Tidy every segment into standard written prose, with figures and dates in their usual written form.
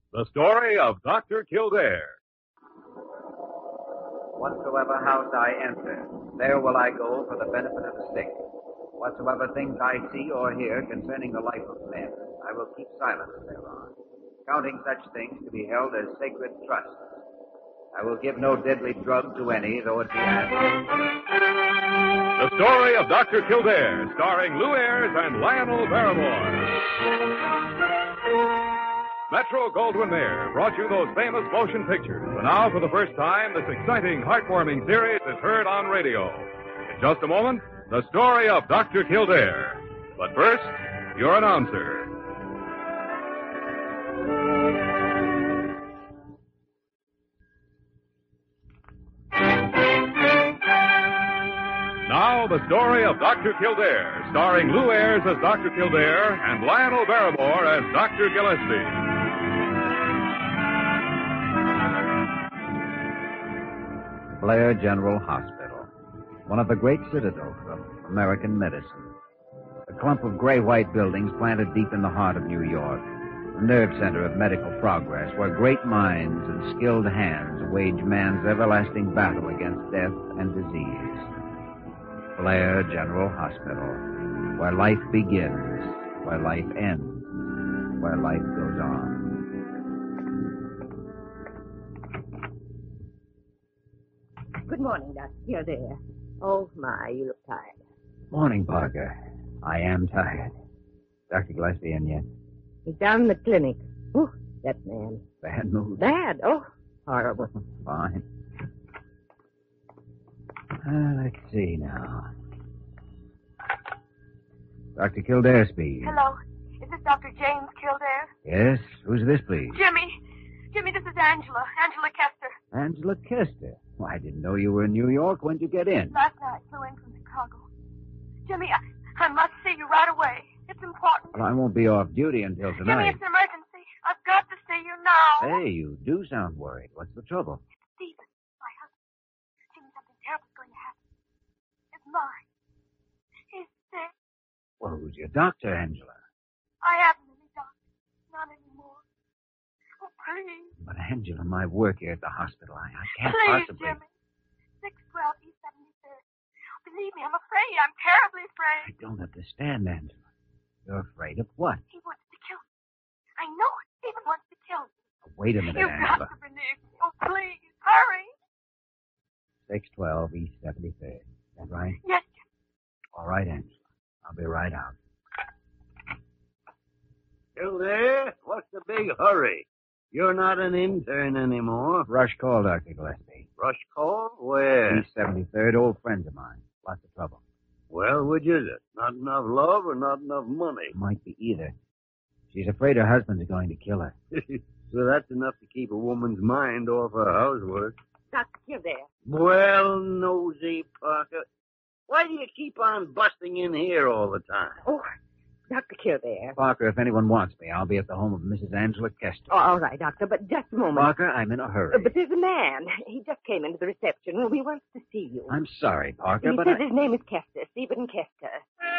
The story of Dr. Kildare. Whatsoever house I enter, there will I go for the benefit of the sick. Whatsoever things I see or hear concerning the life of men, I will keep silence thereon, counting such things to be held as sacred trusts. I will give no deadly drug to any, though it be asked. The story of Dr. Kildare, starring Lou Ayres and Lionel Barrymore. Metro-Goldwyn-Mayer brought you those famous motion pictures. And now, for the first time, this exciting, heartwarming series is heard on radio. In just a moment, the story of Dr. Kildare. But first, your announcer. Now, the story of Dr. Kildare, starring Lou Ayres as Dr. Kildare and Lionel Barrymore as Dr. Gillespie. Blair General Hospital, one of the great citadels of American medicine. A clump of gray-white buildings planted deep in the heart of New York, a nerve center of medical progress where great minds and skilled hands wage man's everlasting battle against death and disease. Blair General Hospital, where life begins, where life ends, where life goes on. Good morning, Dr. Kildare. Oh, my, you look tired. Morning, Parker. I am tired. Dr. Gillespie in yet? He's down in the clinic. Oh, that man. Bad mood. Bad? Oh, horrible. Fine. Let's see now. Dr. Kildare speaking. Hello. Is this Dr. James Kildare? Yes? Who's this, please? Jimmy, this is Angela. Angela Kester. Angela Kester. Well, I didn't know you were in New York. When'd you get in? Last night, flew in from Chicago. Jimmy, I must see you right away. It's important. Well, I won't be off duty until Jimmy, tonight. it's an emergency. I've got to see you now. Hey, you do sound worried. What's the trouble? Stephen, my husband. Jimmy, something terrible's going to happen. It's mine. He's sick. Well, who's your doctor, Angela? I haven't any doctor. Not anymore. Oh, please. But, Angela, my work here at the hospital, I can't Please, possibly... Jimmy. 612 East 73rd. Believe me, I'm afraid. I'm terribly afraid. I don't understand, Angela. You're afraid of what? He wants to kill me. I know it. Stephen wants to kill me. Oh, wait a minute, You've Angela. got to believe me. Oh, please, hurry. 612 East 73rd. Is that right? Yes, Jimmy. All right, Angela. I'll be right out. Kildare, what's the big hurry? You're not an intern anymore. Rush call, Dr. Gillespie. Rush call? Where? East 73rd, old friends of mine. Lots of trouble. Well, which is it? Not enough love or not enough money? Might be either. She's afraid her husband's going to kill her. So that's enough to keep a woman's mind off her housework. Dr. Kildare. Well, nosy Parker, why do you keep on busting in here all the time? Oh, Dr. Kildare. Parker, if anyone wants me, I'll be at the home of Mrs. Angela Kester. Oh, all right, Doctor, but just a moment. Parker, I'm in a hurry. But there's a man. He just came into the reception room. He wants to see you. I'm sorry, Parker, He but says his name is Kester, Stephen Kester.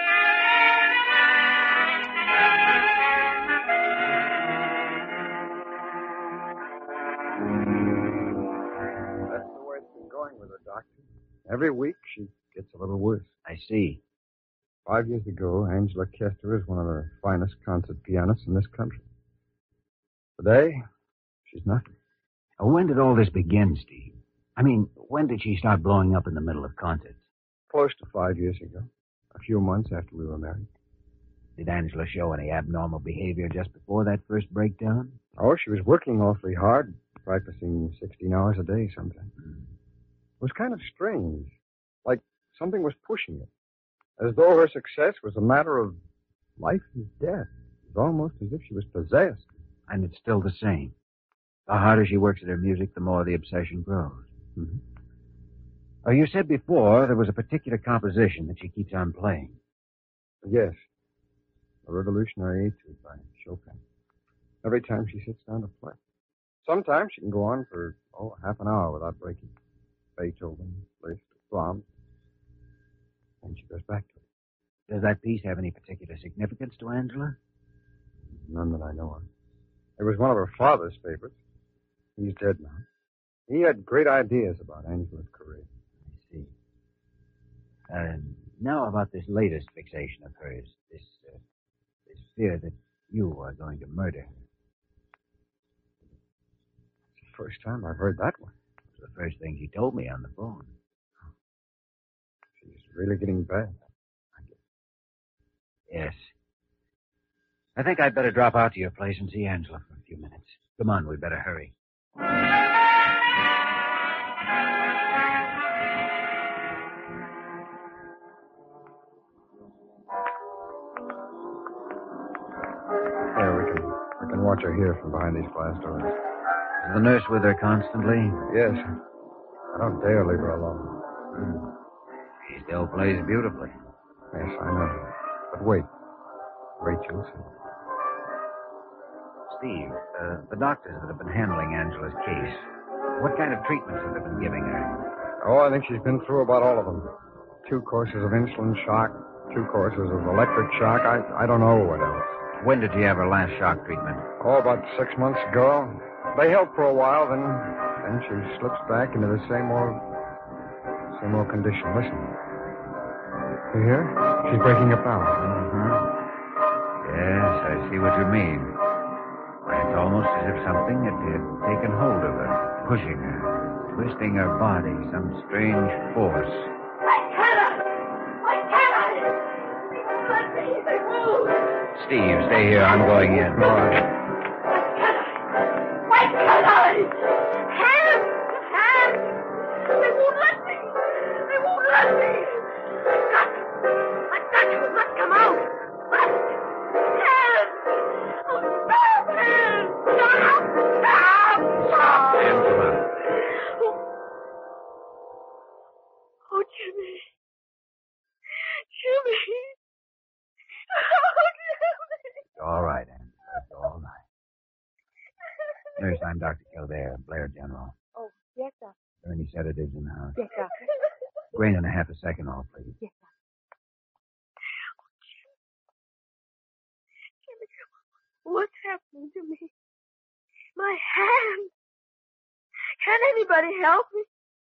That's the way it's been going with her, Doctor. Every week she gets a little worse. I see. 5 years ago, Angela Kester is one of the finest concert pianists in this country. Today, she's nothing. When did all this begin, Steve? I mean, when did she start blowing up in the middle of concerts? Close to 5 years ago. A few months after we were married. Did Angela show any abnormal behavior just before that first breakdown? Oh, she was working awfully hard, practicing 16 hours a day sometimes. It was kind of strange. Like something was pushing it. As though her success was a matter of life and death. It was almost as if she was possessed. And it's still the same. The harder she works at her music, the more the obsession grows. Mm-hmm. Oh, you said before there was a particular composition that she keeps on playing. Yes. A Revolutionary Etude by Chopin. Every time she sits down to play. Sometimes she can go on for, half an hour without breaking. Beethoven, Liszt, Brahms. And she goes back to it. Does that piece have any particular significance to Angela? None that I know of. It was one of her father's favorites. He's dead now. He had great ideas about Angela's career. I see. Now about this latest fixation of hers, this fear that you are going to murder her. It's the first time I've heard that one. It was the first thing she told me on the phone. She's really getting bad. Yes. I think I'd better drop out to your place and see Angela for a few minutes. Come on, we'd better hurry. Yeah, we can watch her here from behind these glass doors. Is the nurse with her constantly? Yes. I don't dare leave her alone. She still plays beautifully. Yes, I know. But wait. Wait, you'll see. Steve, the doctors that have been handling Angela's case, what kind of treatments have they been giving her? Oh, I think she's been through about all of them. 2 courses of insulin shock, 2 courses of electric shock. I don't know what else. When did she have her last shock treatment? Oh, about 6 months ago. They helped for a while, then she slips back into the same old condition. Listen. You hear? She's breaking up now. Mm-hmm. Yes, I see what you mean. Why, it's almost as if something had taken hold of her, pushing her, twisting her body, some strange force. Why can't I? Let me. They won't. Steve, stay here. I'm going in. All right. Why can't I? Hands! They won't let me. I've got to let come out. Hands! Oh, stop, hands! Stop! Angela. Oh, Jimmy. Oh, Jimmy. All right, Angela. It's all right. Nurse, I'm Dr. Kildare, Blair General. Oh, yes, sir. Are there any sedatives in the house? Yes, sir. Grain and a half a second off, please. Yes, sir. Jimmy, what's happening to me? My hand. Can anybody help me?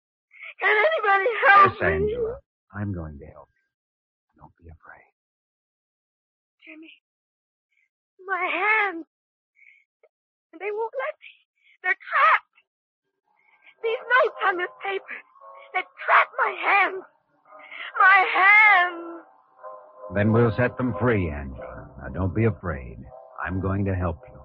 Yes, Angela. I'm going to help you. Don't be afraid. Jimmy, my hands. They won't let me. They're trapped. These notes on this paper, they trap my hands. My hands. Then we'll set them free, Angela. Now, don't be afraid. I'm going to help you.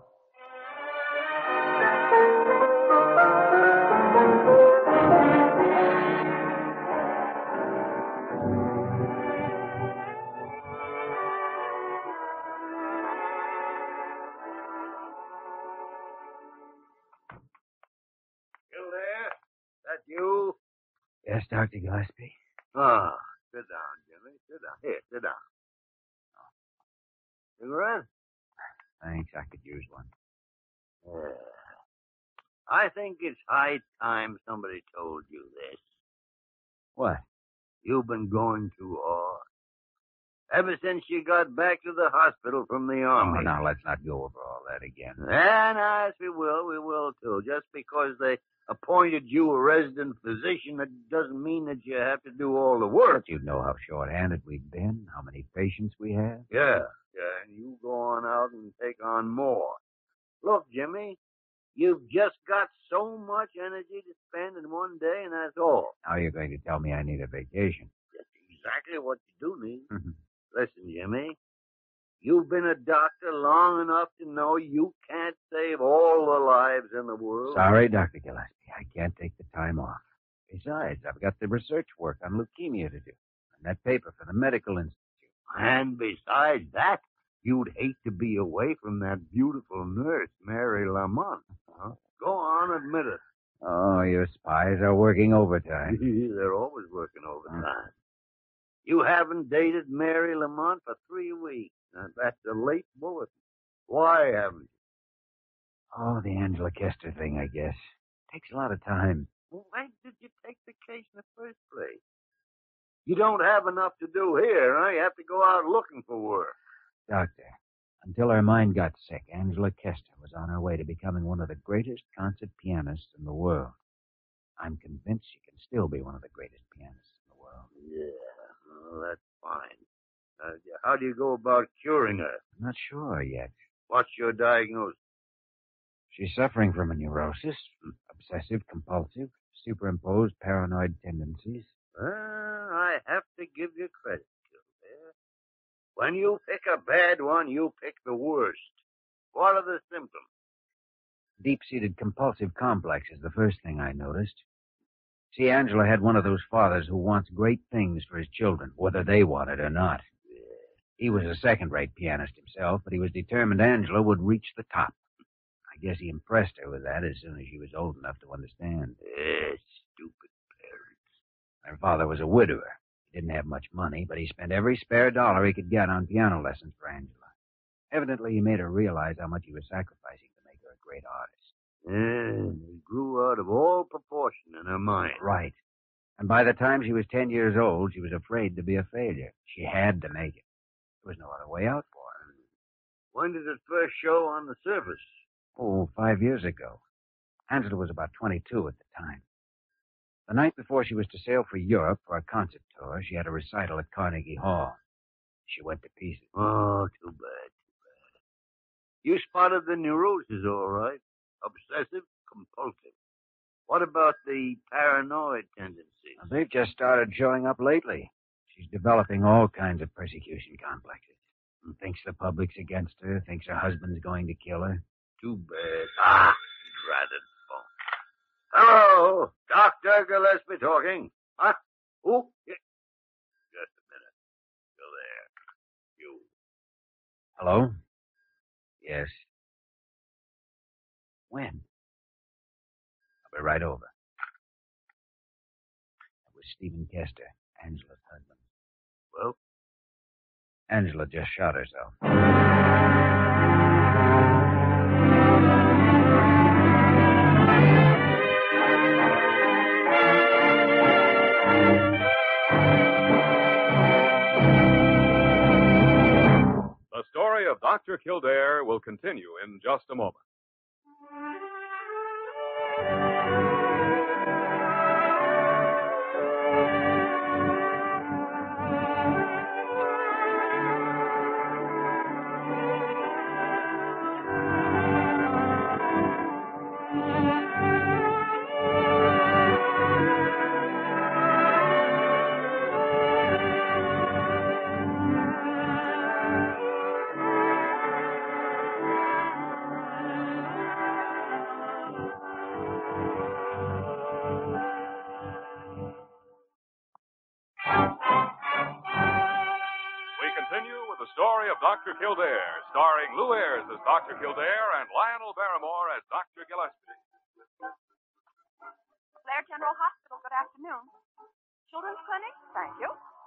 That you? Yes, Dr. Gillespie? Ah, sit down, Jimmy. Sit down. Here, sit down. Cigarette? Thanks, I could use one. Yeah. I think it's high time somebody told you this. What? You've been going too hard. Ever since you got back to the hospital from the army. Oh, now, let's not go over all that again. And yes, we will too. Just because they appointed you a resident physician, that doesn't mean that you have to do all the work. But you know how short-handed we've been, how many patients we have. Yeah, and you go on out and take on more. Look, Jimmy, you've just got so much energy to spend in one day, and that's all. Now you're going to tell me I need a vacation. That's exactly what you do need. Mm-hmm. Listen, Jimmy, you've been a doctor long enough to know you can't save all the lives in the world. Sorry, Dr. Gillespie. I can't take the time off. Besides, I've got the research work on leukemia to do, and that paper for the medical institute. And besides that, you'd hate to be away from that beautiful nurse, Mary Lamont. Huh? Go on, admit it. Oh, your spies are working overtime. They're always working overtime. You haven't dated Mary Lamont for 3 weeks. Now, that's a late bulletin. Why haven't you? Oh, the Angela Kester thing, I guess. Takes a lot of time. Well, why did you take the case in the first place? You don't have enough to do here, huh? You have to go out looking for work. Doctor, Until her mind got sick, Angela Kester was on her way to becoming one of the greatest concert pianists in the world. I'm convinced she can still be one of the greatest pianists in the world. Yeah, well, that's fine. How do you go about curing her? I'm not sure yet. What's your diagnosis? She's suffering from a neurosis, obsessive-compulsive, superimposed paranoid tendencies. Well, I have to give you credit, Kildare. When you pick a bad one, you pick the worst. What are the symptoms? Deep-seated compulsive complex is the first thing I noticed. See, Angela had one of those fathers who wants great things for his children, whether they want it or not. He was a second-rate pianist himself, but he was determined Angela would reach the top. I guess he impressed her with that as soon as she was old enough to understand. Stupid parents. Her father was a widower. He didn't have much money, but he spent every spare dollar he could get on piano lessons for Angela. Evidently, he made her realize how much he was sacrificing to make her a great artist. And it grew out of all proportion in her mind. Right. And by the time she was 10 years old, she was afraid to be a failure. She had to make it. There was no other way out for her. When did it first show on the surface? 5 years ago. Angela was about 22 at the time. The night before she was to sail for Europe for a concert tour, she had a recital at Carnegie Hall. She went to pieces. Oh, too bad. You spotted the neurosis, all right. Obsessive compulsive. What about the paranoid tendencies? They've just started showing up lately. She's developing all kinds of persecution complexes. Thinks the public's against her, thinks her husband's going to kill her. Too bad. Dreaded phone. Hello, Dr. Gillespie talking. Huh? Who? Yeah. Just a minute. Still there. You. Hello? Yes. When? I'll be right over. It was Stephen Kester, Angela's husband. Well? Angela just shot herself. The story of Dr. Kildare will continue in just a moment. The story of Dr. Kildare, starring Lou Ayres as Dr. Kildare and Lionel Barrymore as Dr. Gillespie. Blair General Hospital, good afternoon. Children's Clinic, thank you.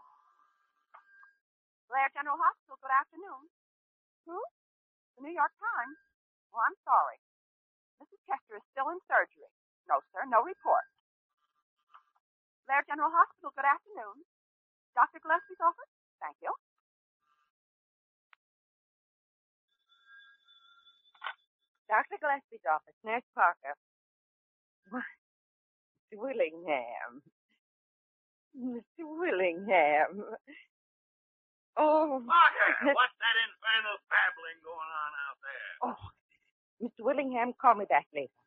Blair General Hospital, good afternoon. Who? The New York Times. Oh, I'm sorry. Mrs. Kester is still in surgery. No, sir, no report. Blair General Hospital, good afternoon. Dr. Gillespie's office? Thank you. Dr. Gillespie's office, Nurse Parker. Mr. Willingham. Mr. Willingham. Oh. Parker, what's that infernal babbling going on out there? Oh, Mr. Willingham, call me back later.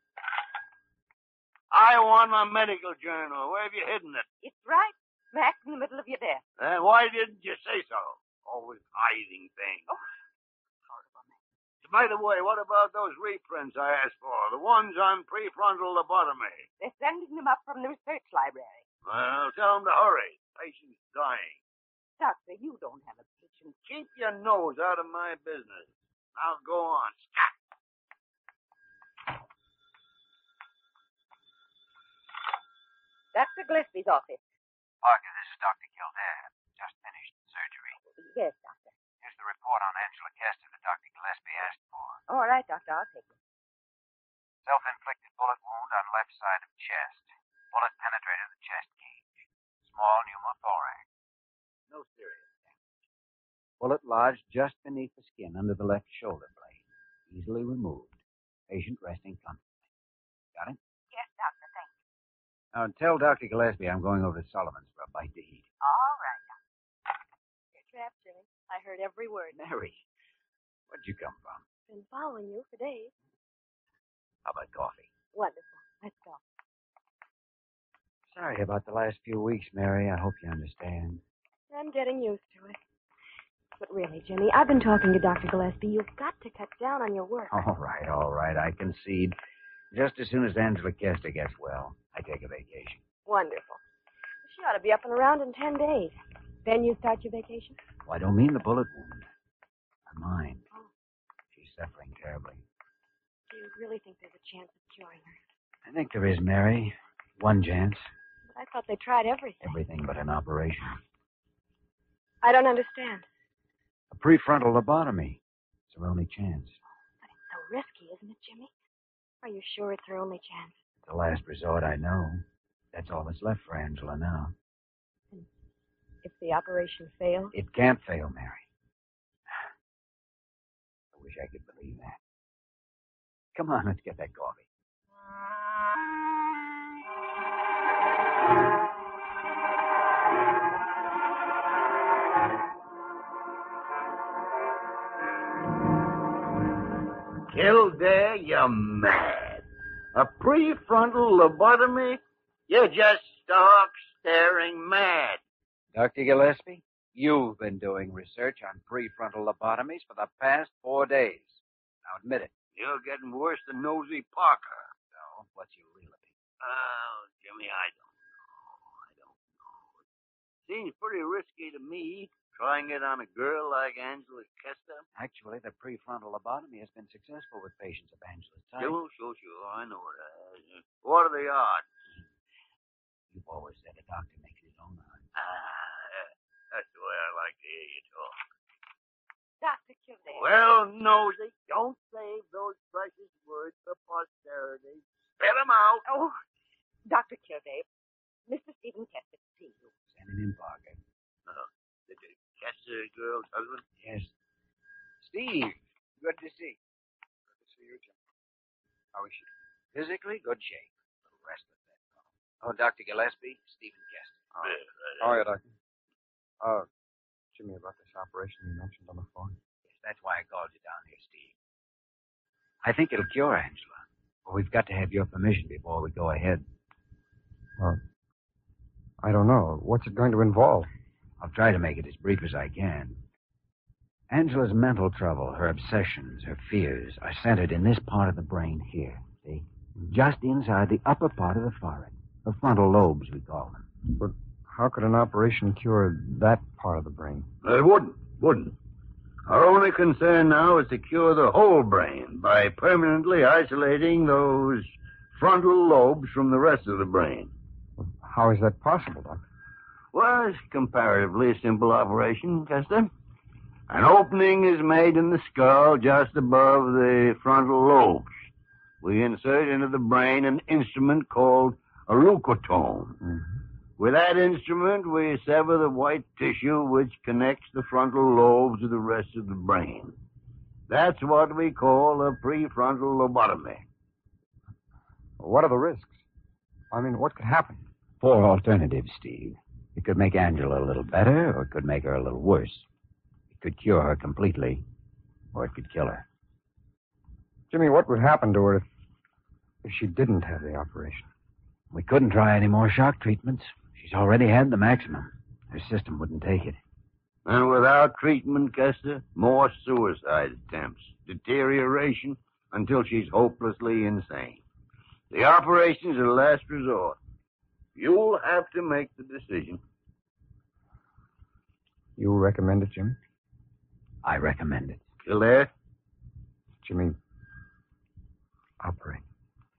I want my medical journal. Where have you hidden it? It's right smack in the middle of your desk. Then why didn't you say so? Always hiding things. Oh, horrible man. By the way, what about those reprints I asked for? The ones on prefrontal lobotomy? They're sending them up from the research library. Well, tell them to hurry. Patient's dying. Doctor, you don't have a patient. Keep your nose out of my business. Now go on. Scat. Dr. Gillespie's office. Parker, this is Dr. Kildare. Just finished surgery. Yes, doctor. Here's the report on Angela Kester that Dr. Gillespie asked for. All right, doctor, I'll take it. Self-inflicted bullet wound on left side of chest. Bullet penetrated the chest cage. Small pneumothorax. No serious damage. Bullet lodged just beneath the skin under the left shoulder blade. Easily removed. Patient resting comfortably. Got it? Yes, Doctor, thank you. Now, tell Dr. Gillespie I'm going over to Sullivan's for a bite to eat. All right, Doctor. You're trapped, Jimmy. I heard every word. Mary, where'd you come from? Been following you for days. How about coffee? Wonderful. Let's go. Sorry about the last few weeks, Mary. I hope you understand. I'm getting used to it. But really, Jimmy, I've been talking to Dr. Gillespie. You've got to cut down on your work. All right. I concede. Just as soon as Angela Kester gets well, I take a vacation. Wonderful. She ought to be up and around in 10 days. Then you start your vacation? Well, I don't mean the bullet wound. Her mind. She's suffering terribly. Do you really think there's a chance of curing her? I think there is, Mary. One chance. But I thought they tried everything. Everything but an operation. I don't understand. A prefrontal lobotomy. It's her only chance. But it's so risky, isn't it, Jimmy? Are you sure it's her only chance? It's the last resort, I know. That's all that's left for Angela now. If the operation fails? It can't fail, Mary. I wish I could believe that. Come on, let's get that coffee. Kildare, you're mad. A prefrontal lobotomy? You're just stark-staring mad. Dr. Gillespie, you've been doing research on prefrontal lobotomies for the past 4 days. Now admit it. You're getting worse than Nosy Parker. So, what's your real opinion? Oh, Jimmy, I don't know. It seems pretty risky to me, trying it on a girl like Angela Kester. Actually, the prefrontal lobotomy has been successful with patients of Angela's type. Sure. I know it has. What are the odds? You've always said a doctor makes his own odds. That's the way I like to hear you talk. Dr. Kildare. Well, Nosy, don't save those precious words for posterity. Spit them out. Oh, Dr. Kildare, Mr. Stephen Kester to see you. Send him in, Parker. The Kester girl's husband? Yes. Steve, good to see you. Good to see you, Jim. How is she? Physically, good shape. A little restless, that's all. Oh, Dr. Gillespie, Stephen Kester. How are you, Doctor? Jimmy, about this operation you mentioned on the phone. Yes, that's why I called you down here, Steve. I think it'll cure Angela. But we've got to have your permission before we go ahead. Well, I don't know. What's it going to involve? I'll try to make it as brief as I can. Angela's mental trouble, her obsessions, her fears are centered in this part of the brain here, see? Just inside the upper part of the forehead. The frontal lobes, we call them. But how could an operation cure that part of the brain? It wouldn't. Our only concern now is to cure the whole brain by permanently isolating those frontal lobes from the rest of the brain. How is that possible, Doctor? Well, it's comparatively a simple operation, Kester. An opening is made in the skull just above the frontal lobes. We insert into the brain an instrument called a leucotome. Mm-hmm. With that instrument, we sever the white tissue which connects the frontal lobes to the rest of the brain. That's what we call a prefrontal lobotomy. What are the risks? I mean, what could happen? 4 alternatives, Steve. It could make Angela a little better, or it could make her a little worse. It could cure her completely, or it could kill her. Jimmy, what would happen to her if she didn't have the operation? We couldn't try any more shock treatments. She's already had the maximum. Her system wouldn't take it. And without treatment, Kester, more suicide attempts, deterioration, until she's hopelessly insane. The operation's a last resort. You'll have to make the decision. You recommend it, Jimmy? I recommend it. Kildare? Jimmy, operate.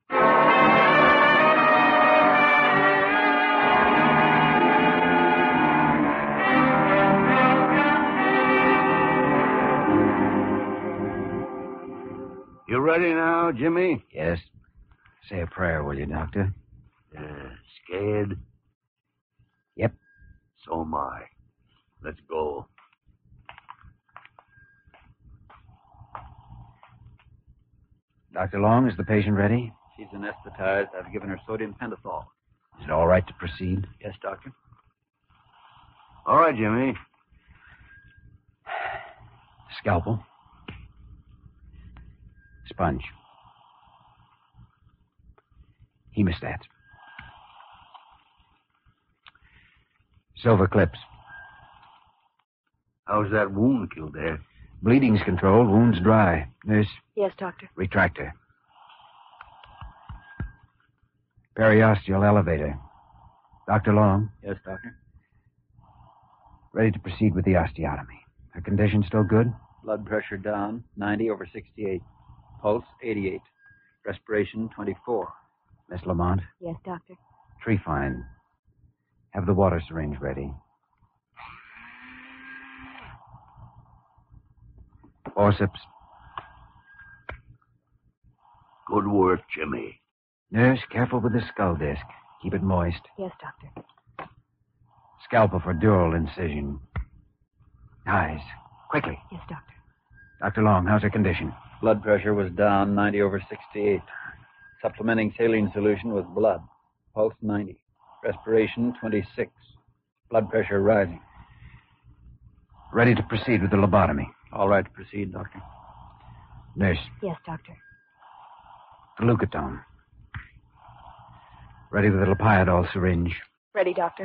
You ready now, Jimmy? Yes. Say a prayer, will you, Doctor? Scared? Yep. So am I. Let's go. Dr. Long, is the patient ready? She's anesthetized. I've given her sodium pentothal. Is it all right to proceed? Yes, Doctor. All right, Jimmy. Scalpel. Sponge. Hemostats. Silver clips. How's that wound, Kildare? Bleeding's controlled. Wound's dry. Nurse, Yes, Doctor. retractor. Periosteal elevator. Dr. Long, Yes, Doctor. ready to proceed with the osteotomy. Her condition still good? Blood pressure down, 90/68. Pulse, 88. Respiration, 24. Miss Lamont, Yes, Doctor. Trephine. Have the water syringe ready. Forceps. Good work, Jimmy. Nurse, careful with the skull disc. Keep it moist. Yes, Doctor. Scalpel for dural incision. Eyes. Quickly. Yes, Doctor. Dr. Long, how's her condition? Blood pressure was down, 90/68. Supplementing saline solution with blood. Pulse, 90. Respiration, 26. Blood pressure rising. Ready to proceed with the lobotomy. All right to proceed, Doctor. Nurse, Yes, Doctor. the leucotome. Ready with the Lipiodol syringe. Ready, Doctor.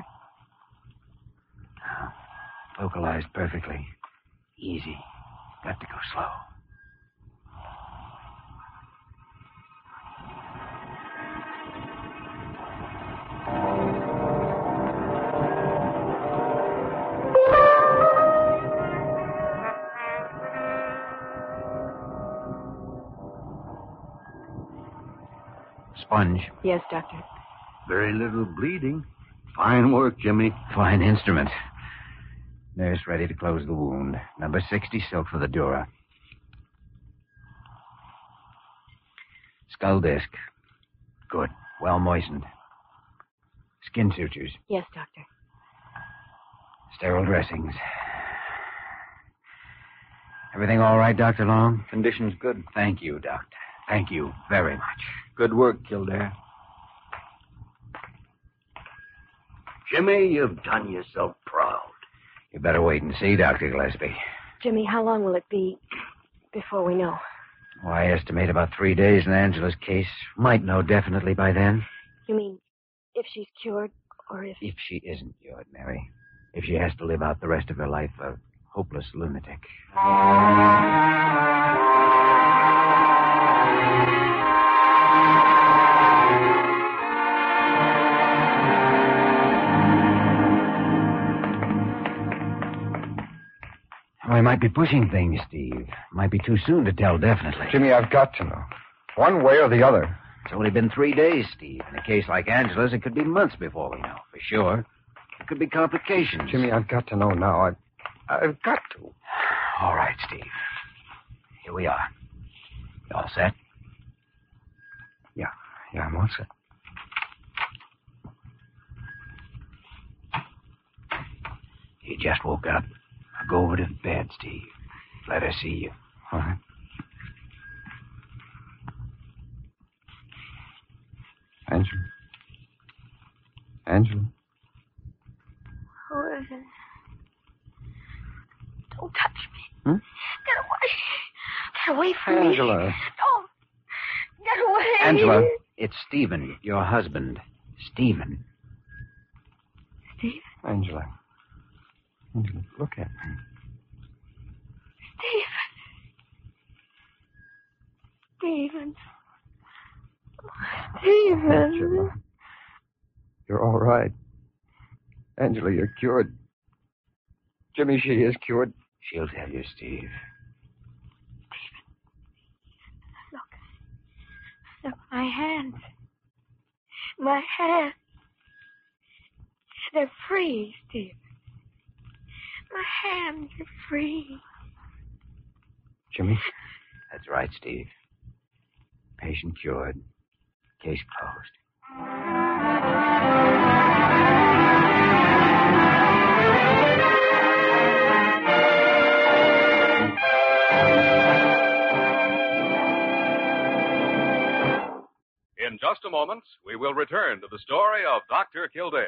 Localized perfectly. Easy. Got to go slow. Sponge. Yes, Doctor. Very little bleeding. Fine work, Jimmy. Fine instrument. Nurse ready to close the wound. Number 60 silk for the dura. Skull disc. Good. Well moistened. Skin sutures. Yes, Doctor. Sterile dressings. Everything all right, Dr. Long? Condition's good. Thank you, Doctor. Thank you very much. Good work, Kildare. Jimmy, you've done yourself proud. You better wait and see, Dr. Gillespie. Jimmy, how long will it be before we know? Oh, I estimate about 3 days in Angela's case. Might know definitely by then. You mean if she's cured or if... If she isn't cured, Mary. If she has to live out the rest of her life a hopeless lunatic. We might be pushing things, Steve. Might be too soon to tell definitely. Jimmy, I've got to know. One way or the other. It's only been 3 days, Steve. In a case like Angela's, it could be months before we know, for sure. It could be complications. Jimmy, I've got to know now. I've got to. All right, Steve. Here we are. You all set? Yeah, I'm all set. You just woke up. Now go over to the bed, Steve. Let her see you. All right. Angela. Who is it? Don't touch me. Hmm? Get away. Get away from me. Angela. Don't. Get away. Angela, it's Stephen, your husband. Stephen. Steve? Angela, look at me. Stephen. Stephen. Angela. You're all right. Angela, you're cured. Jimmy, she is cured. She'll tell you, Steve. Look, my hands. My hands. They're free, Steve. My hands are free. Jimmy? That's right, Steve. Patient cured. Case closed. In just a moment, we will return to the story of Dr. Kildare.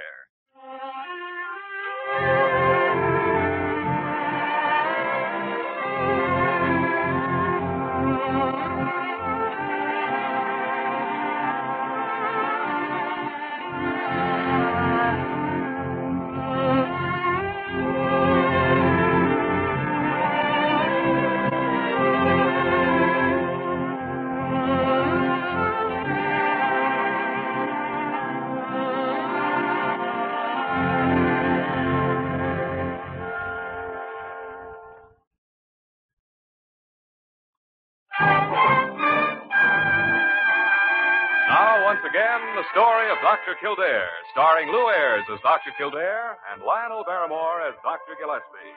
Once again, the story of Dr. Kildare, starring Lou Ayres as Dr. Kildare and Lionel Barrymore as Dr. Gillespie.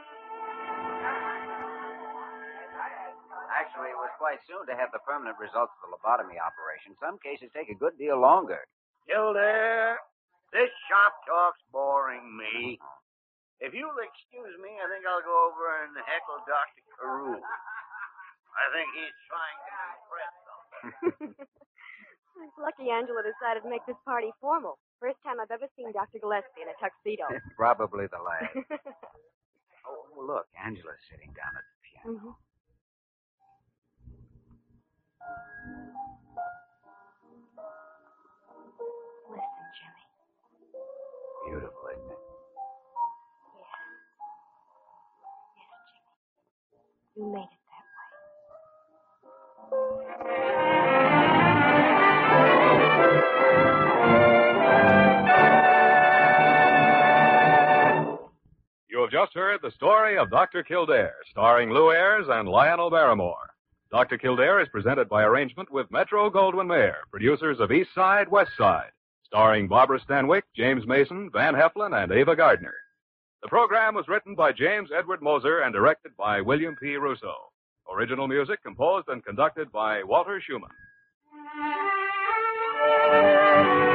Actually, it was quite soon to have the permanent results of the lobotomy operation. Some cases take a good deal longer. Kildare, this shop talk's boring me. If you'll excuse me, I think I'll go over and heckle Dr. Carew. I think he's trying to impress something. It's lucky Angela decided to make this party formal. First time I've ever seen Dr. Gillespie in a tuxedo. Probably the last. Oh, look, Angela's sitting down at the piano. Mm-hmm. Listen, Jimmy. Beautiful, isn't it? Yes. Yes, Jimmy. You made it that way. You have just heard the story of Dr. Kildare, starring Lou Ayres and Lionel Barrymore. Dr. Kildare is presented by arrangement with Metro-Goldwyn-Mayer, producers of East Side, West Side, starring Barbara Stanwyck, James Mason, Van Heflin, and Ava Gardner. The program was written by James Edward Moser and directed by William P. Russo. Original music composed and conducted by Walter Schumann.